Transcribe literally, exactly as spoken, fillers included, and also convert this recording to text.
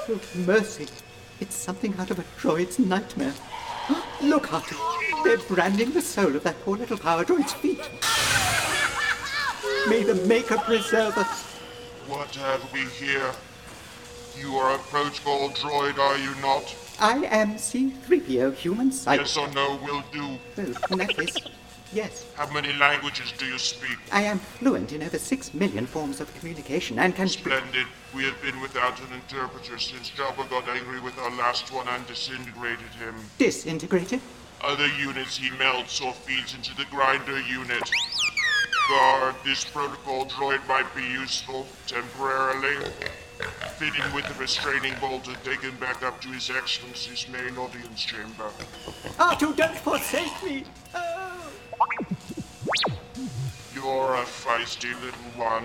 Oh, mercy. It's something out of a droid's nightmare. Look, Artie. They're branding the soul of that poor little power droid's feet. May the Maker preserve us. What have we here? You are a protocol droid, are you not? I am C three P O human cyber. Yes or no will do. Well, in that case, yes. How many languages do you speak? I am fluent in over six million forms of communication and can... Splendid. We have been without an interpreter since Jabba got angry with our last one and disintegrated him. Disintegrated? Other units he melts or feeds into the grinder unit. Guard, this protocol droid might be useful, temporarily. Fit him with the restraining bolt and take him back up to His Excellency's main audience chamber. Artu, don't forsake me! Oh. You're a feisty little one.